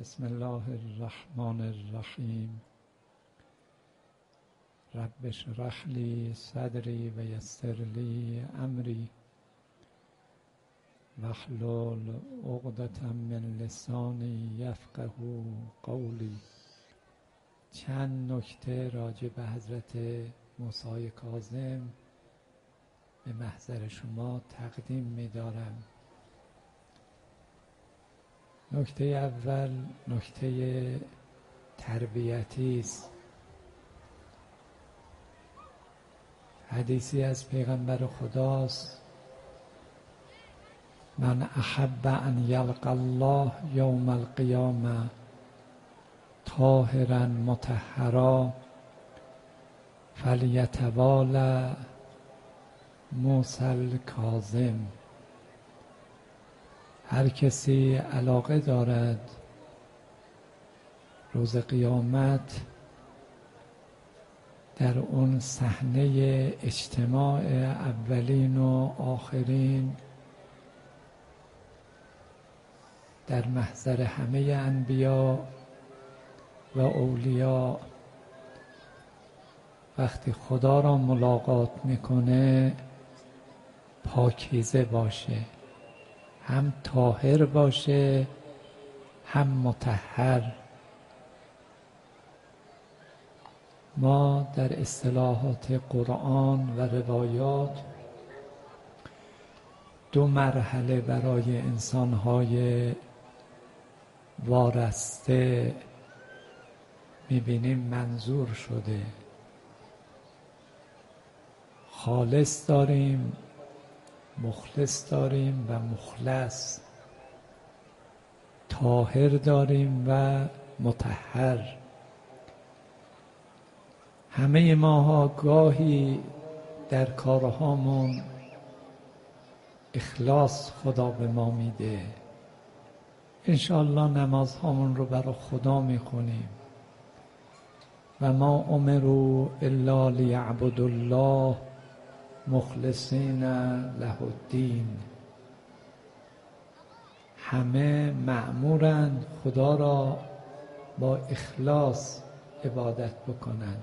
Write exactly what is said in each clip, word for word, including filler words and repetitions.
بسم الله الرحمن الرحیم. رب اشرح لی صدری و یسر لی امری واحلل عقدة من لسانی یفقهوا قولی. چند نکته راجع به حضرت موسی کاظم به محضر شما تقدیم می دارم. نکته اول نکته تربیتی است. حدیثی از پیغمبر خداست: من احب ان یلقى الله یوم القیامه طاهرا مطهرا فلیتوالى موسی کاظم. هر کسی علاقه دارد روز قیامت در اون صحنه اجتماع اولین و آخرین در محضر همه انبیا و اولیا وقتی خدا را ملاقات میکنه پاکیزه باشه، هم طاهر باشه هم مطهر. ما در اصطلاحات قرآن و روایات دو مرحله برای انسان‌های وارسته می‌بینیم منظور شده. خالص داریم، مخلص داریم و مخلص، طاهر داریم و مطهر. همه ماها گاهی در کارهامون اخلاص خدا به ما میده. انشاءالله نمازهامون رو برای خدا میخونیم. و ما امروا الا لیعبدوا الله مخلصین له الدین. همه مأمورند خدا را با اخلاص عبادت بکنند.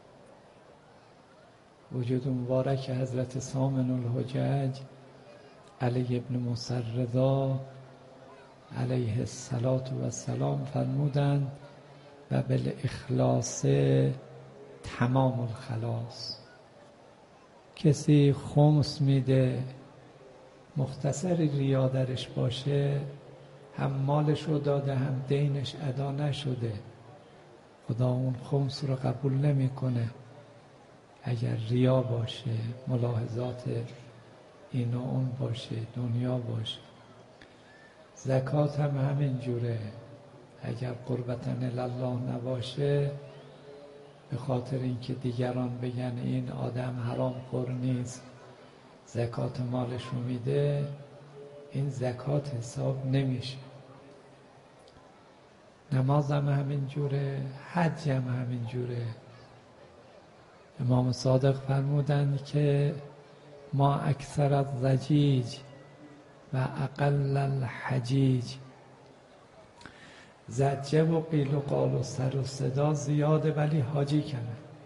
وجود مبارک حضرت سامن الحجج علی ابن موسی رضا علیه السلام فرمودند و بالاخلاص تمام الخلاص. کسی خمس میده مختصر ریا درش باشه، هم مالش رو داده هم دینش ادا نشده، خدا اون خمس رو قبول نمیکنه. اگر ریا باشه، ملاحظات این و اون باشه، دنیا باشه. زکات هم همین جوره. اگر قربتن الله نباشه، به خاطر اینکه دیگران بگن این آدم حرام خور نیست زکات مالش رو میده، این زکات حساب نمیشه. نماز هم همین جوره، حج هم همین جوره. امام صادق فرمودند که ما اکثر الضجیج و اقل الحجیج. زجه و قیل و قال و سر و صدا زیاده ولی حاجی کنه.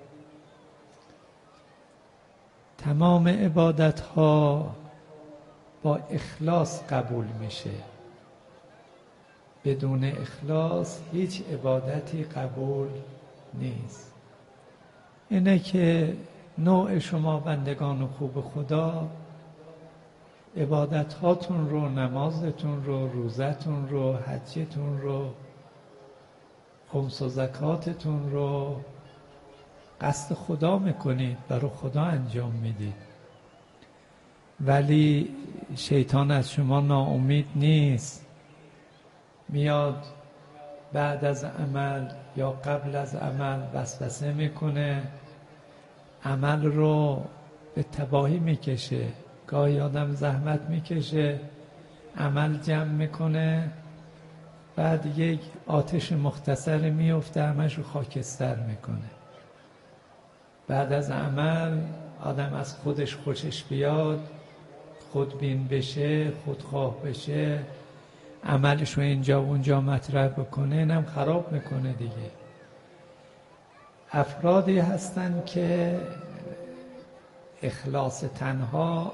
تمام عبادت ها با اخلاص قبول میشه. بدون اخلاص هیچ عبادتی قبول نیست. اینه که نوع شما بندگان خوب خدا عبادت هاتون رو، نمازتون رو، روزتون رو، حجتون رو، خمس و زکاتتون رو قصد خدا میکنید، برای خدا انجام میدید. ولی شیطان از شما ناامید نیست. میاد بعد از عمل یا قبل از عمل وسوسه میکنه، عمل رو به تباهی میکشه. گاهی آدم زحمت میکشه، عمل جمع میکنه، بعد یک آتش مختصر میفته، همش رو خاکستر میکنه. بعد از عمل آدم از خودش خوشش بیاد، خودبین بشه، خودخواه بشه، عملش رو اینجا و اونجا مطرح بکنه، اینم خراب میکنه دیگه. افرادی هستن که اخلاص تنها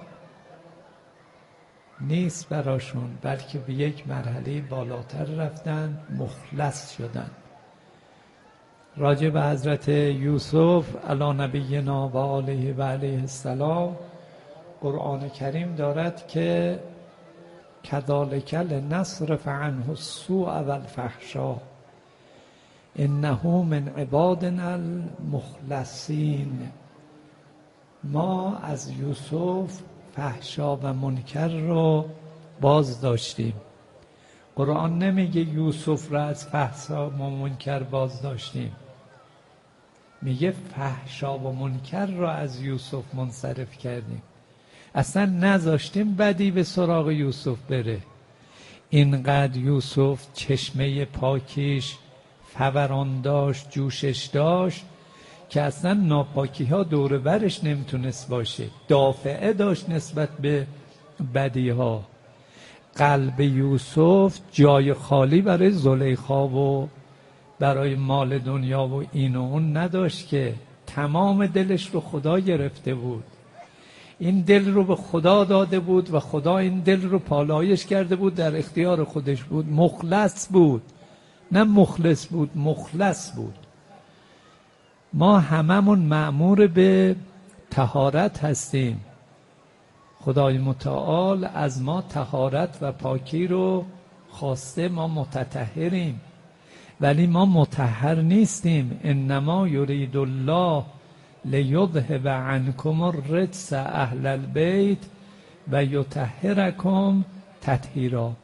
نیست براشون، بلکه به یک مرحله بالاتر رفتن، مخلص شدن. راجع به حضرت یوسف علی نبینا و آله و علیه السلام قرآن کریم دارد که کذالک لنصرف عنه السوء و الفحشاء انه من عبادنا المخلصین. ما از یوسف فحشا و منکر رو باز داشتیم. قرآن نمیگه یوسف را از فحشا و منکر باز داشتیم، میگه فحشا و منکر را از یوسف منصرف کردیم، اصلا نذاشتیم بدی به سراغ یوسف بره. اینقدر یوسف چشمه پاکیش فوران داشت، جوشش داشت که اصلا ناپاکی ها دور برش نمیتونست باشه، دافعه داشت نسبت به بدی ها. قلب یوسف جای خالی برای زلیخا و برای مال دنیا و این و اون نداشت، که تمام دلش رو خدا گرفته بود. این دل رو به خدا داده بود و خدا این دل رو پالایش کرده بود، در اختیار خودش بود. مخلص بود، نه مخلص بود، مخلص بود. ما هممون مأمور به طهارت هستیم. خدای متعال از ما طهارت و پاکی رو خواسته، ما متطهریم، ولی ما مطهر نیستیم. انما یرید الله لیذهب عنکم الرجس اهل البیت و یطهرکم تطهیرا.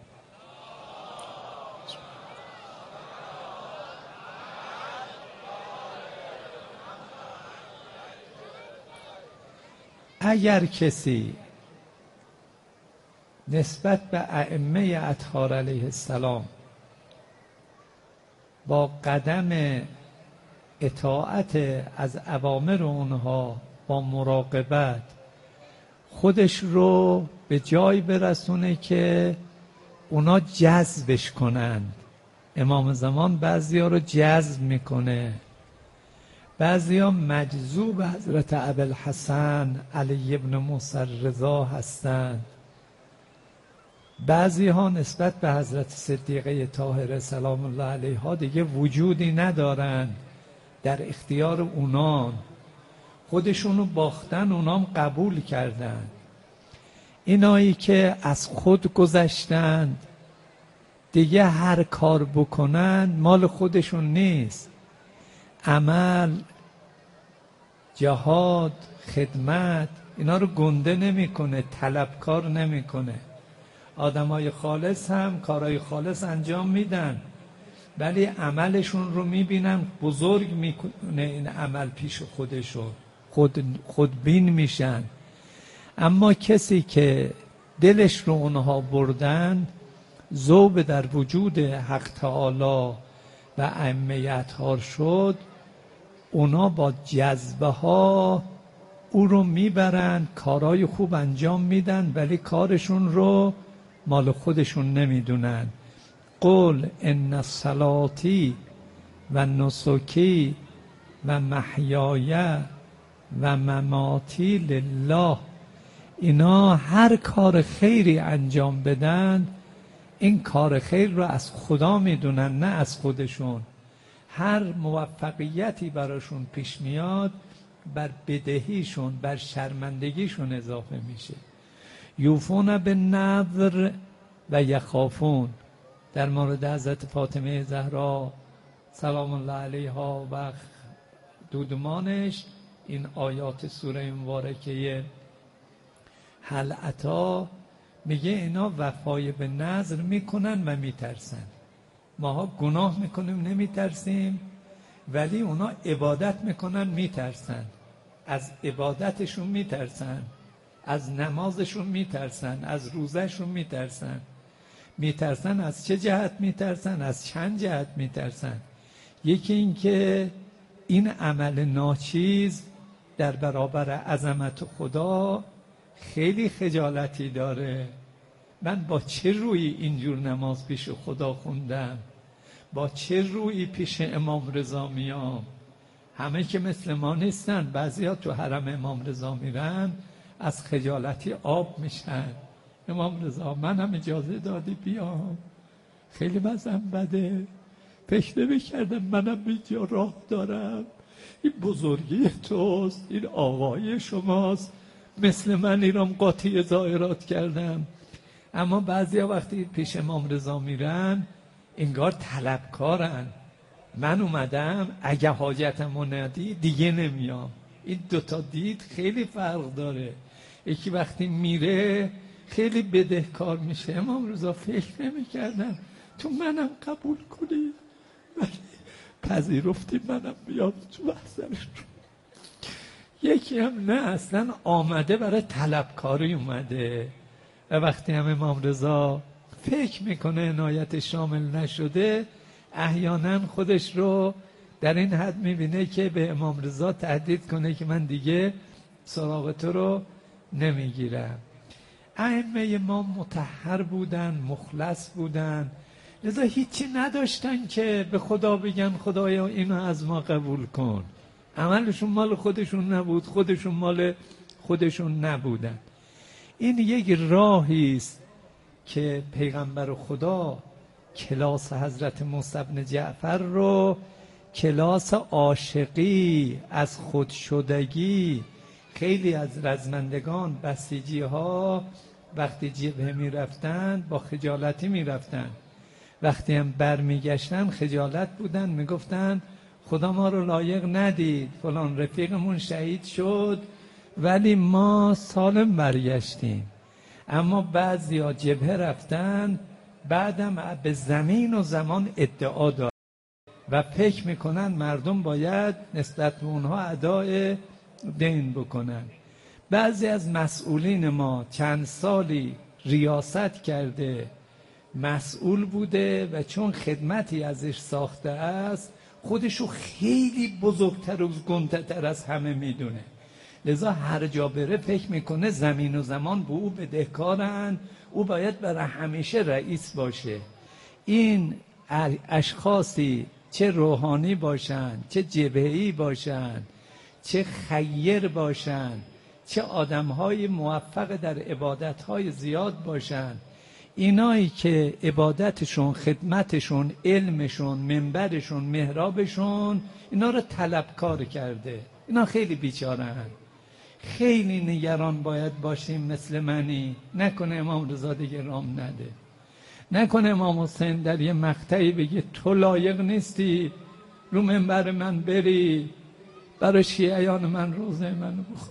اگر کسی نسبت به ائمه اطهار علیه السلام با قدم اطاعت از اوامر اونها با مراقبت خودش رو به جای برسونه که اونا جذبش کنند. امام زمان بعضی ها رو جذب میکنه، بعضی ها مجذوب حضرت ابوالحسن علی ابن موسی رضا هستند، بعضی ها نسبت به حضرت صدیقه طاهره سلام الله علیها دیگه وجودی ندارند، در اختیار اونان، خودشونو باختن، اونام قبول کردن. اینایی که از خود گذشتند دیگه هر کار بکنن مال خودشون نیست. عمل، جهاد، خدمت، اینا رو گنده نمیکنه، طلبکار نمیکنه. آدمای خالص هم کارهای خالص انجام میدن، ولی عملشون رو میبینن بزرگ میکنه این عمل پیش خودشون، خود خودبین میشن. اما کسی که دلش رو اونها بردن، ذوب در وجود حق تعالی و ائمه اطهار شد، اونا با جذبه ها او رو میبرن، کارهای خوب انجام میدن، ولی کارشون رو مال خودشون نمیدونن. قل ان صلاتی و نسکی و محیای و مماتی لله. اینا هر کار خیری انجام بدن، این کار خیر رو از خدا میدونن، نه از خودشون. هر موفقیتی براشون پیش میاد بر بدهیشون، بر شرمندگیشون اضافه میشه. یوفون بالنذر و یخافون. در مورد حضرت فاطمه زهرا سلام الله علیها و دودمانش این آیات سوره مبارکه هل اتی میگه اینا وفای به نذر میکنن و میترسن. ماها گناه میکنیم نمیترسیم، ولی اونا عبادت میکنن میترسن. از عبادتشون میترسن، از نمازشون میترسن، از روزهشون میترسن. میترسن از چه جهت میترسن؟ از چند جهت میترسن. یکی این که این عمل ناچیز در برابر عظمت خدا خیلی خجالتی داره، من با چه روی اینجور نماز پیش خدا خوندم؟ با چه روی پیش امام رضا میام؟ همه که مثل ما نیستن. بعضیا تو حرم امام رضا میرن از خجالتی آب میشن. امام رضا منم اجازه دادی بیام؟ خیلی وضعم بده، فکر نمی‌کردم منم اینجا راه دارم. این بزرگی توست، این آقای شماست. مثل من ایران قاطی ظاهرات کردم. اما بعضیا وقتی پیش امام رضا میرن انگار طلبکارن. من اومدم اگه حاجتمو ندی دیگه نمیام. این دوتا دید خیلی فرق داره. یکی وقتی میره خیلی بدهکار میشه. امام رضا فکر نمی‌کردم تو منم قبول کنی، ولی پذیرفتی منم بیام تو محضرش. یکی هم نه، اصلا آمده برای طلبکاری اومده. و وقتی هم امام رضا فکر میکنه عنایت شامل نشده، احیانا خودش رو در این حد میبینه که به امام رضا تهدید کنه که من دیگه سراغ تو رو نمیگیرم. ائمه ما مطهر بودن، مخلص بودن، لذا هیچی نداشتن که به خدا بگن خدایا اینو از ما قبول کن. عملشون مال خودشون نبود، خودشون مال خودشون نبودن. این یک راهی است که پیغمبر خدا کلاس حضرت موسی بن جعفر رو، کلاس عاشقی از خود شدگی. خیلی از رزمندگان بسیجی ها وقتی جبهه می رفتن با خجالتی می رفتن، وقتی هم بر می گشتن خجالت بودن، می گفتن خدا ما رو لایق ندید، فلان رفیقمون شهید شد ولی ما سالم برگشتیم. اما بعضی ها جبهه رفتن بعدم به زمین و زمان ادعا دارن و فکر میکنن مردم باید نسبت به اونها ادای دین بکنن. بعضی از مسئولین ما چند سالی ریاست کرده، مسئول بوده و چون خدمتی ازش ساخته است خودشو خیلی بزرگتر و گنده‌تر از همه میدونه. لذا هر جا بره فکر میکنه زمین و زمان به او بدهکارن، او باید برای همیشه رئیس باشه. این اشخاصی چه روحانی باشن، چه جبهه‌ای باشن، چه خیر باشن، چه آدم‌های موفق در عبادت‌های زیاد باشن، اینایی که عبادتشون، خدمتشون، علمشون، منبرشون، محرابشون اینا رو طلبکار کرده، اینا خیلی بیچاره‌اند. خیلی نگران باید باشیم مثل منی، نکنه امام رضا دیگه رام نده، نکنه امام حسین در یه مقطعی بگه تو لایق نیستی رو منبر من بری برای شیعیان من روزه منو بخور.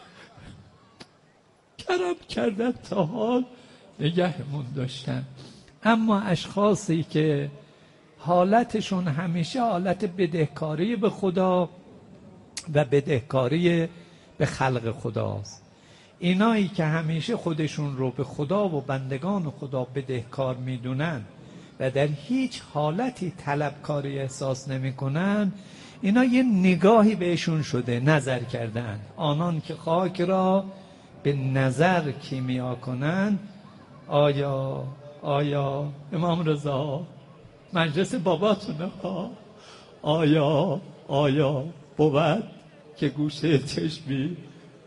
کرم کردن تا حال نگهمون داشتن. اما اشخاصی که حالتشون همیشه حالت بدهکاری به خدا و بدهکاری به خلق خداست، اینایی که همیشه خودشون رو به خدا و بندگان خدا بدهکار میدونن و در هیچ حالتی طلبکاری احساس نمی کنن، اینا یه نگاهی بهشون شده، نظر کردن. آنان که خاک را به نظر کیمیا کنن، آیا آیا امام رضا مجلس باباتونه ها، آیا آیا بود که گوشه چشمی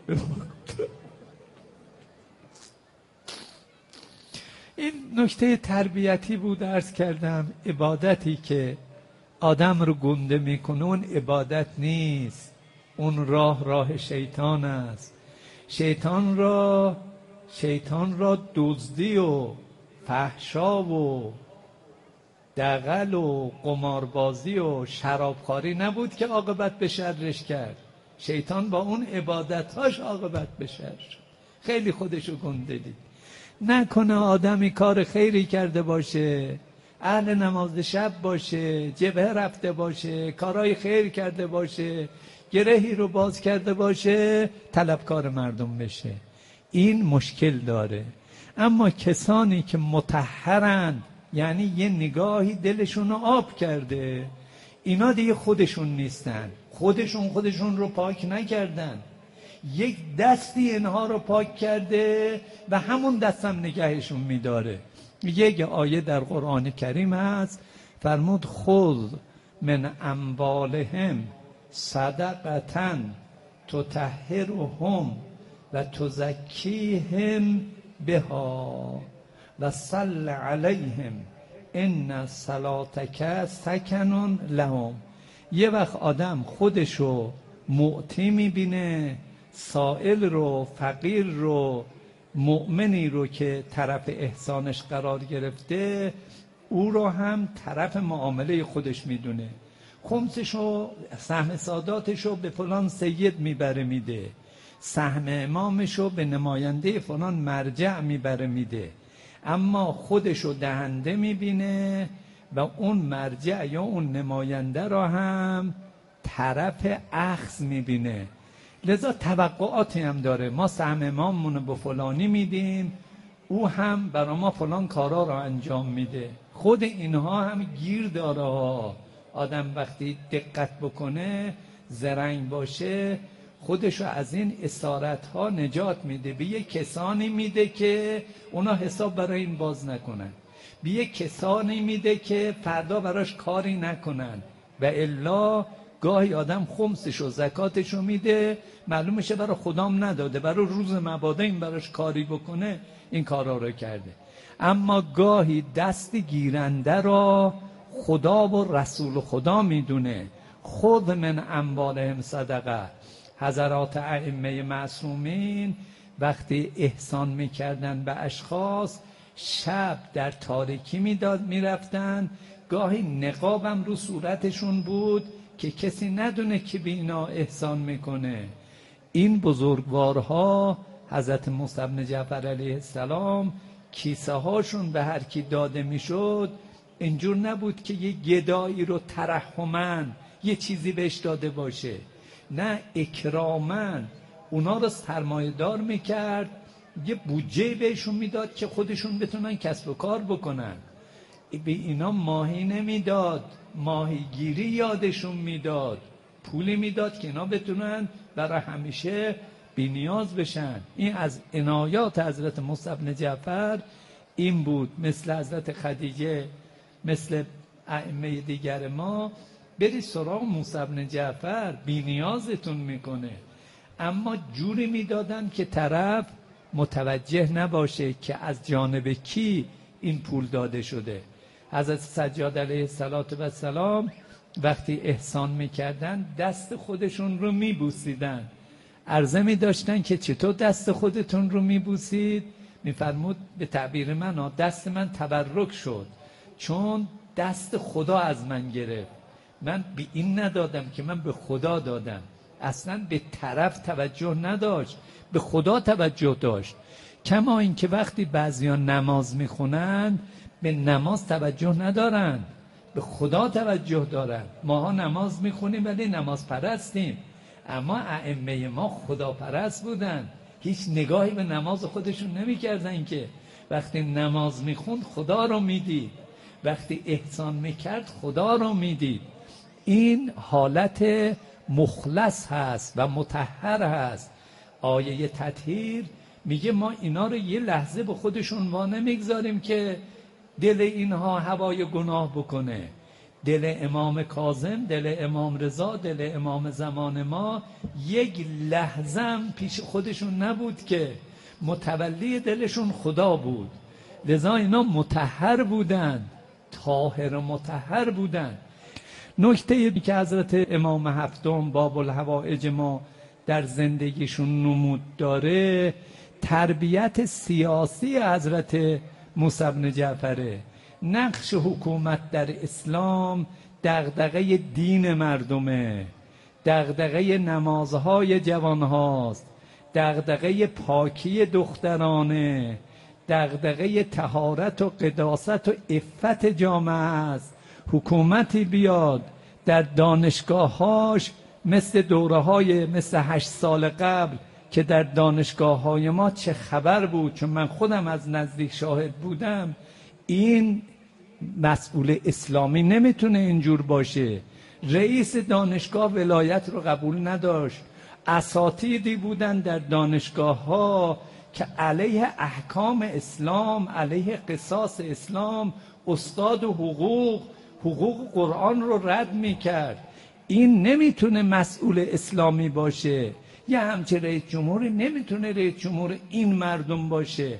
این نکته تربیتی بود. عرض کردم عبادتی که آدم رو گنده میکنه اون عبادت نیست، اون راه راه شیطان است. شیطان را شیطان را دزدی و فحشا و دغل و قماربازی و شرابخواری نبود که عاقبت به شرش کرد. شیطان با اون عبادتهاش عاقبت به شر شد. خیلی خودشو گنده دید. نکنه آدمی کار خیری کرده باشه، اهل نماز شب باشه، جبهه رفته باشه، کارهای خیر کرده باشه، گرهی رو باز کرده باشه، طلبکار مردم بشه. این مشکل داره. اما کسانی که مطهرند، یعنی یه نگاهی دلشون رو آب کرده، اینا دیگه خودشون نیستن، خودشون خودشون رو پاک نکردن. یک دستی اینها رو پاک کرده و همون دستم نگهشون میداره. یک آیه در قرآن کریم هست فرمود خذ من اموالهم صدقة تطهرهم و تزکیهم بها و صل علیهم ان صلاتک سکن لهم. یه وقت آدم خودشو معطی میبینه، سائل رو، فقیر رو، مؤمنی رو که طرف احسانش قرار گرفته او رو هم طرف معامله خودش میدونه. خمسشو، سهم ساداتشو به فلان سید میبره میده، سهم امامشو به نماینده فلان مرجع میبره میده، اما خودشو دهنده میبینه و اون مرجع یا اون نماینده را هم طرف اخذ میبینه. لذا توقعاتی هم داره، ما سهم اماممون رو به فلانی میدیم، او هم برای ما فلان کارا را انجام میده. خود اینها هم گیر داره ها. آدم وقتی دقت بکنه، زرنگ باشه، خودشو از این اسارت ها نجات میده. به یک کسانی میده که اونا حساب برای این باز نکنن، به یک کسانی میده که فردا براش کاری نکنن. و الا گاهی آدم خمسش و زکاتشو میده، معلوم میشه برای خدام نداده، برای روز مبادا این براش کاری بکنه این کارا رو کرده. اما گاهی دست گیرنده را خدا و رسول خدا میدونه. خود من اموالهم صدقه. حضرات ائمه معصومین وقتی احسان میکردن به اشخاص، شب در تاریکی میداد میرفتن، گاهی نقابم رو صورتشون بود که کسی ندونه که به اینا احسان میکنه. این بزرگوارها حضرت موسی بن جعفر علیه السلام کیسه هاشون به هر کی داده میشد اینجور نبود که یه گدایی رو ترحماً یه چیزی بهش داده باشه، نه، اکراماً اونا رو سرمایه دار میکرد، یه بودجه بهشون میداد که خودشون بتونن کسب و کار بکنن. به اینا ماهی نمیداد، ماهیگیری یادشون میداد، پولی میداد که اینا بتونن برای همیشه بی نیاز بشن. این از عنایات حضرت موسی بن جعفر این بود. مثل حضرت خدیجه، مثل ائمه دیگر ما، بری سراغ موسی بن جعفر، بی نیازتون میکنه. اما جوری میدادن که طرف متوجه نباشه که از جانب کی این پول داده شده. حضرت سجاد علیه السلام وقتی احسان میکردن دست خودشون رو میبوسیدن. عرضه میداشتن که چطور دست خودتون رو میبوسید؟ میفرمود به تعبیر من، دست من تبرک شد چون دست خدا از من گرفت. من به این ندادم که من به خدا دادم، اصلا به طرف توجه نداشت، به خدا توجه داشت. کما این که وقتی بعضیان نماز میخونن به نماز توجه ندارن، به خدا توجه دارن. ماها نماز میخونیم ولی نماز پرستیم، اما ائمه ما خدا پرست بودن، هیچ نگاهی به نماز خودشون نمیکردن که وقتی نماز میخوند خدا رو میدید، وقتی احسان میکرد خدا رو میدید. این حالت مخلص هست و مطهر هست. آیه تطهیر میگه ما اینا رو یه لحظه به خودشون وا نمیگذاریم که دل اینها هوای گناه بکنه. دل امام کاظم، دل امام رضا، دل امام زمان ما یک لحظه هم پیش خودشون نبود که متولی دلشون خدا بود. لذا اینا مطهر بودن، طاهر و مطهر بودن. نکته که حضرت امام هفتم باب الحوائج ما در زندگیشون نمود داره، تربیت سیاسی حضرت موسی بن جعفره. نقش حکومت در اسلام دغدغه دین مردمه، دغدغه نمازهای جوانهاست، دغدغه پاکی دخترانه، دغدغه طهارت و قداست و عفت جامعه است. حکومتی بیاد در دانشگاهاش مثل دوره های مثل هشت سال قبل که در دانشگاه های ما چه خبر بود، چون من خودم از نزدیک شاهد بودم. این مسئول اسلامی نمیتونه اینجور باشه. رئیس دانشگاه ولایت رو قبول نداشت، اساتیدی بودن در دانشگاه ها که علیه احکام اسلام، علیه قصاص اسلام، استاد حقوق حقوق قرآن رو رد میکرد. این نمیتونه مسئول اسلامی باشه. یه همچه رئیس جمهوری نمیتونه رئیس جمهور این مردم باشه.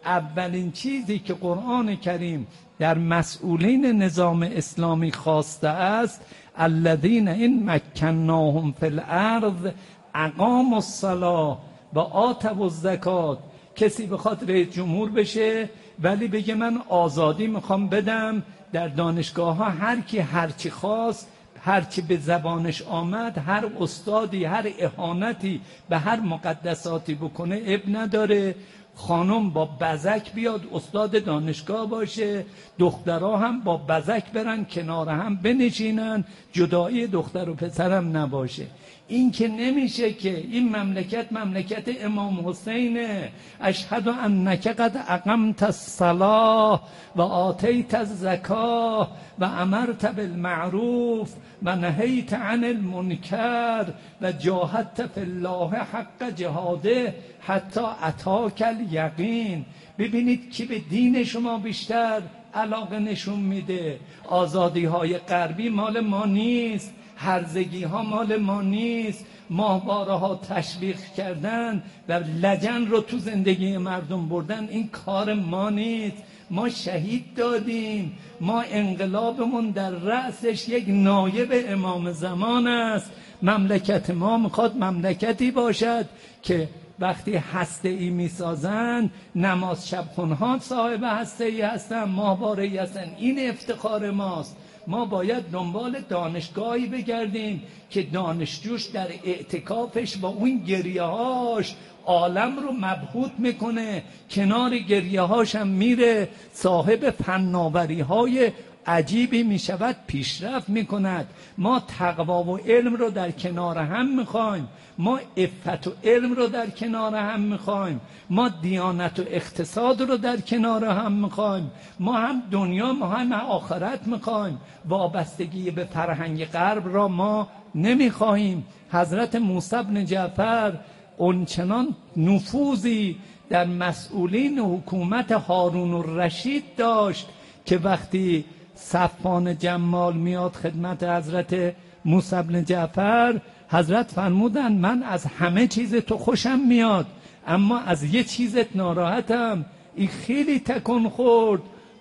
اولین چیزی که قرآن کریم در مسئولین نظام اسلامی خواسته است، الذین این مکناهم فی الارض اقاموا الصلاة و آتوا الزکات. کسی بخواد رئیس جمهور بشه ولی بگه من آزادی میخوام بدم، در دانشگاه ها هر کی هر چی خواست، هر چی به زبانش آمد، هر استادی هر اهانتی به هر مقدساتی بکنه اب نداره. خانم با بزک بیاد استاد دانشگاه باشه، دخترها هم با بزک برن کنار هم بنشینن، جدایی دختر و پسرم نباشه. این که نمیشه که. این مملکت مملکت امام حسینه. اشهد انک قد اقمت الصلاة و آتیت الزکاة و امرت بالمعروف و نهیت عن المنکر و جاهدت فی الله حق جهاده حتی اتاک الیقین. ببینید کی به دین شما بیشتر علاقه نشون میده. آزادی های غربی مال ما نیست، هرزگی ها مال ما نیست، ماهواره ها تشویق کردن و لجن رو تو زندگی مردم بردن، این کار ما نیست. ما شهید دادیم، ما انقلابمون در رأسش یک نایب امام زمان است. مملکت ما میخواد مملکتی باشد که وقتی هسته ای میسازن، نماز شبخونها صاحب هسته ای هستن، ماهواره ای هستن. این افتخار ماست. ما باید دنبال دانشگاهی بگردیم که دانشجوش در اعتکافش با اون گریه هاش عالم رو مبهوت میکنه، کنار گریه هاش هم میره، صاحب فناوری های عجیبی میشود، پیشرفت میکند. ما تقوا و علم رو در کنار هم میخوایم، ما عفت و علم رو در کنار هم میخوایم، ما دیانت و اقتصاد رو در کنار هم میخوایم، ما هم دنیا ما هم آخرت میخوایم. وابستگی به فرهنگ غرب را ما نمیخواهیم. حضرت موسی بن جعفر اونچنان نفوذی در مسئولین حکومت هارون الرشید داشت که وقتی صفوان جمال میاد خدمت حضرت موسی بن جعفر، حضرت فرمودن من از همه چیز تو خوشم میاد اما از یه چیزت ناراحتم. این خیلی تکون خورد.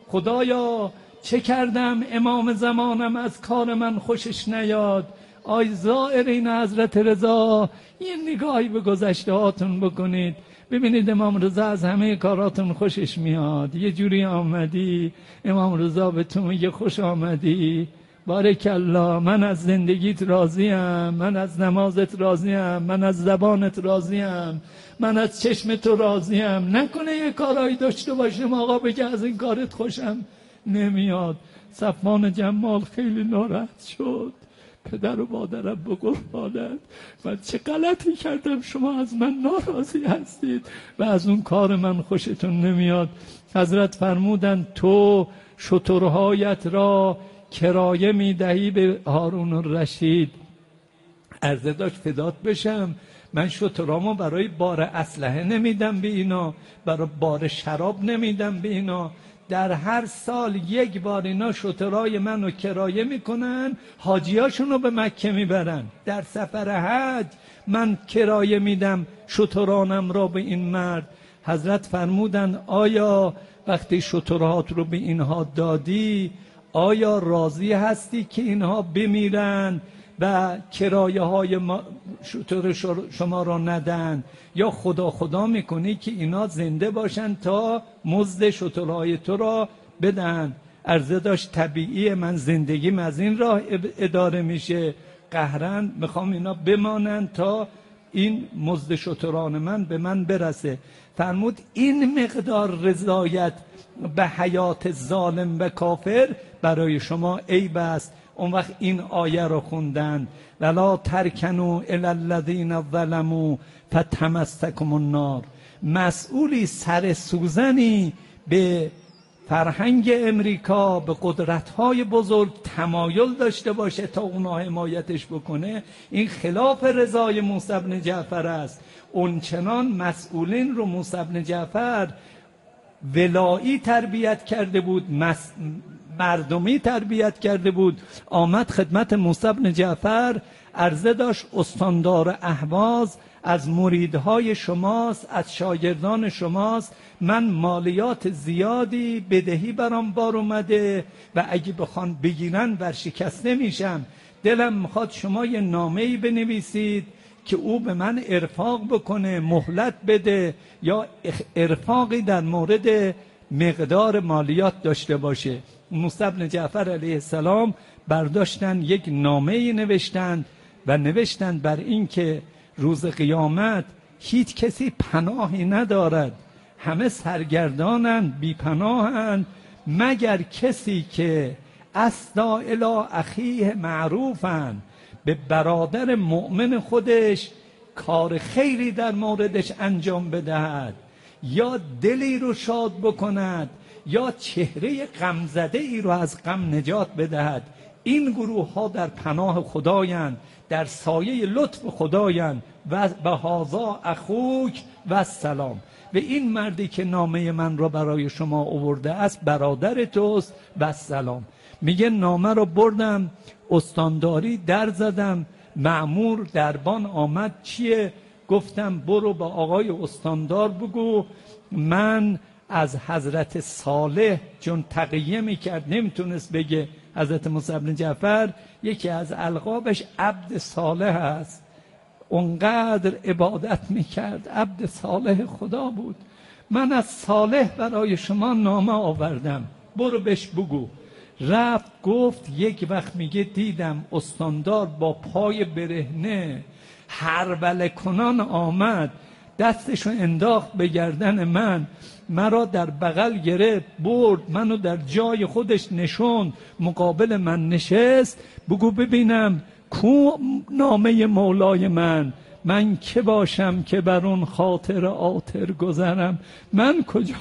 خدایا چه کردم امام زمانم از کار من خوشش نیاد؟ آی زائرین حضرت رضا، یه نگاهی به گذشته هاتون بکنید، ببینید امام رضا از همه کاراتون خوشش میاد. یه جوری آمدی امام رضا به تو میگه خوش آمدی، بارک الله، من از زندگیت راضیم، من از نمازت راضیم، من از زبانت راضیم، من از چشم تو راضیم. نکنه یه کارایی داشته باشیم آقا بگه از این کارت خوشم نمیاد. صفوان جمال خیلی ناراحت شد. پدر و مادرم به قربانت، من چه غلطی کردم شما از من ناراضی هستید و از اون کار من خوشتون نمیاد؟ حضرت فرمودن تو شترهایت را کرایه میدهی به هارون الرشید. عرضه داشت فدات بشم، من شترامو برای بار اسلحه نمیدم به اینا، برای بار شراب نمیدم به اینا. در هر سال یک بار اینا شترای منو کرایه میکنن، حاجیاشونو به مکه میبرن. در سفر حج من کرایه میدم شترانم را به این مرد. حضرت فرمودن آیا وقتی شترهات رو به اینها دادی آیا راضی هستی که اینها بمیرن و کرایه های شتر شما را ندن، یا خدا خدا میکنی که اینا زنده باشن تا مزد شترهای تو را بدن؟ عرضه داشت طبیعی، من زندگیم از این راه اداره میشه، قهرن میخوام اینا بمانن تا این مزد شتران من به من برسه. فرمود این مقدار رضایت به حیات ظالم و کافر برای شما عیب است. اون وقت این آیه رو خوندن ولا ترکنوا الی الذین ظلموا فتمسکم النار. مسئولی سر سوزنی به فرهنگ امریکا به قدرت‌های بزرگ تمایل داشته باشه تا اونا حمایتش بکنه، این خلاف رضای موسی بن جعفر است. اونچنان مسئولین رو موسی بن جعفر ولایی تربیت کرده بود، مس... مردمی تربیت کرده بود. آمد خدمت موسی بن جعفر عرضه داشت استاندار اهواز از مریدهای شماست، از شاگردان شماست، من مالیات زیادی بدهی برام بار اومده و اگه بخوان بگیرن ورشکسته میشم. دلم میخواد شما یه نامه‌ای بنویسید که او به من ارفاق بکنه، مهلت بده یا ارفاقی در مورد مقدار مالیات داشته باشه. موسی بن جعفر علیه السلام برداشتن یک نامه‌ای نوشتند و نوشتند بر این که روز قیامت هیچ کسی پناهی ندارد، همه سرگردانند، بی پناهند، مگر کسی که اسدا الی اخیه معروفند، به برادر مؤمن خودش کار خیری در موردش انجام بدهد، یا دلی رو شاد بکند، یا چهره غمزده ای رو از غم نجات بدهد. این گروه ها در پناه خدایند، در سایه لطف خدایند. و به هذا اخوک و سلام، و این مردی که نامه من را برای شما آورده است برادر توست و سلام. میگه نامه رو بردم استانداری در زدم، مأمور دربان آمد، چیه؟ گفتم برو با آقای استاندار بگو من از حضرت صالح، چون تقیه میکرد نمیتونست بگه حضرت موسی بن جعفر، یکی از القابش عبد صالح است، اونقدر عبادت میکرد، عبد صالح خدا بود. من از صالح برای شما نامه آوردم، برو بهش بگو. رفت گفت یک وقت میگه دیدم استاندار با پای برهنه هربله کنان آمد، دستشو انداخت به گردن من، مرا در بغل گرفت برد، منو در جای خودش نشوند، مقابل من نشست. بگو ببینم کو نامه مولای من، من که باشم که بر اون خاطر آتر گذرم، من کجا؟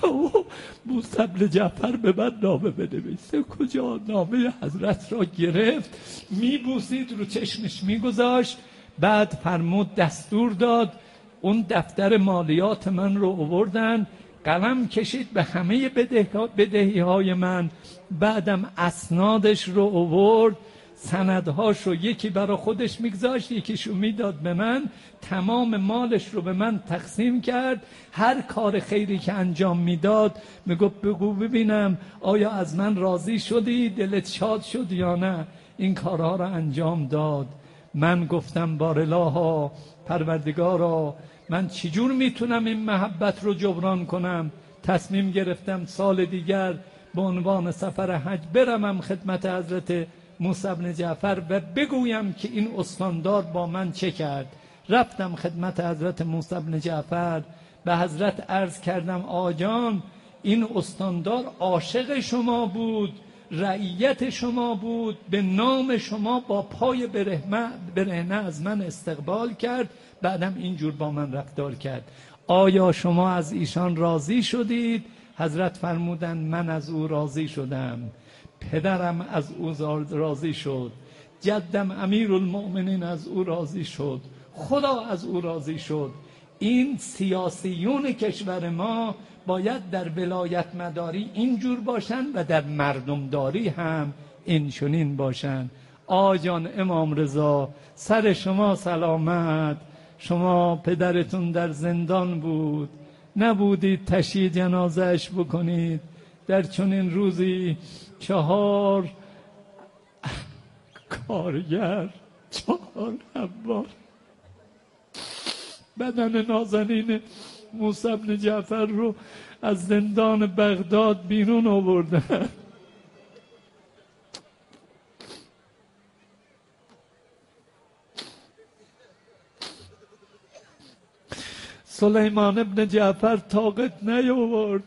موسی بن جعفر به من نامه بنویسه کجا؟ نامه حضرت را گرفت، میبوسید، رو چشمش میگذاشت. بعد فرمود دستور داد اون دفتر مالیات من رو آوردن، قلم کشید به همه بدهی های من، بعدم اسنادش رو آورد، سندهاش رو یکی برای خودش میگذاشت، یکیشو میداد به من، تمام مالش رو به من تقسیم کرد. هر کار خیری که انجام میداد میگفت بگو ببینم آیا از من راضی شدی، دلت شاد شد یا نه. این کارها رو انجام داد. من گفتم بارالله پروردگارا، من چجور میتونم این محبت رو جبران کنم؟ تصمیم گرفتم سال دیگر به عنوان سفر حج برمم خدمت حضرت موسی بن جعفر و بگویم که این استاندار با من چه کرد. رفتم خدمت حضرت موسی بن جعفر، به حضرت عرض کردم آجان این استاندار عاشق شما بود، رعیت شما بود، به نام شما با پای برهنه از من استقبال کرد، بعدم اینجور با من رفتار کرد. آیا شما از ایشان راضی شدید؟ حضرت فرمودن من از او راضی شدم، پدرم از او راضی شد، جدم امیرالمؤمنین از او راضی شد، خدا از او راضی شد. این سیاسیون کشور ما باید در ولایت مداری اینجور باشن و در مردمداری هم اینچنین باشن. آجان امام رضا سر شما سلامت، شما پدرتون در زندان بود، نبودید تشییع جنازهش بکنید. در چنین روزی چهار کارگر، چهار حبار بدن نازنین موسی بن جعفر رو از زندان بغداد بیرون آوردن. سلیمان ابن جعفر طاقت نیاورد،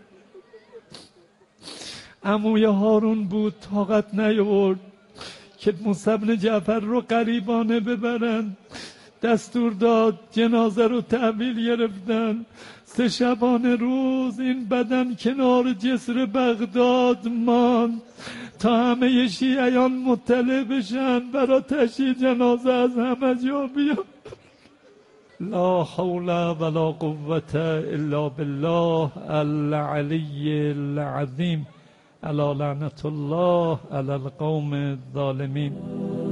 عموی هارون بود طاقت نیاورد که موسی بن جعفر رو غریبانه ببرن. دستور داد جنازه رو تحویل گرفتن. سه شبانه روز این بدن کنار جسر بغداد ماند تا همه شیعیان مطلع بشن برای تشییع جنازه از همه جا بیان. لا حول ولا قوة الا بالله العلی العظیم. الا لعنت الله علی القوم الظالمین.